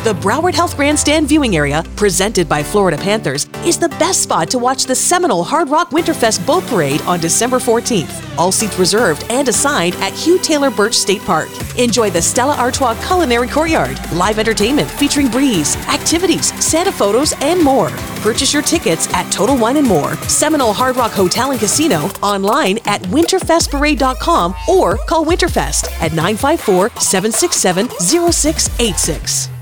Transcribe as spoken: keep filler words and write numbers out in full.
The Broward Health Grandstand viewing area, presented by Florida Panthers, is the best spot to watch the seminal Hard Rock Winterfest Boat Parade on December fourteenth. All seats reserved and assigned at Hugh Taylor Birch State Park. Enjoy the Stella Artois Culinary Courtyard, live entertainment featuring breeze, activities, Santa photos, and more. Purchase your tickets at Total Wine and More, Seminole Hard Rock Hotel and Casino, online at winterfest parade dot com or call Winterfest at nine five four, seven six seven, zero six eight six.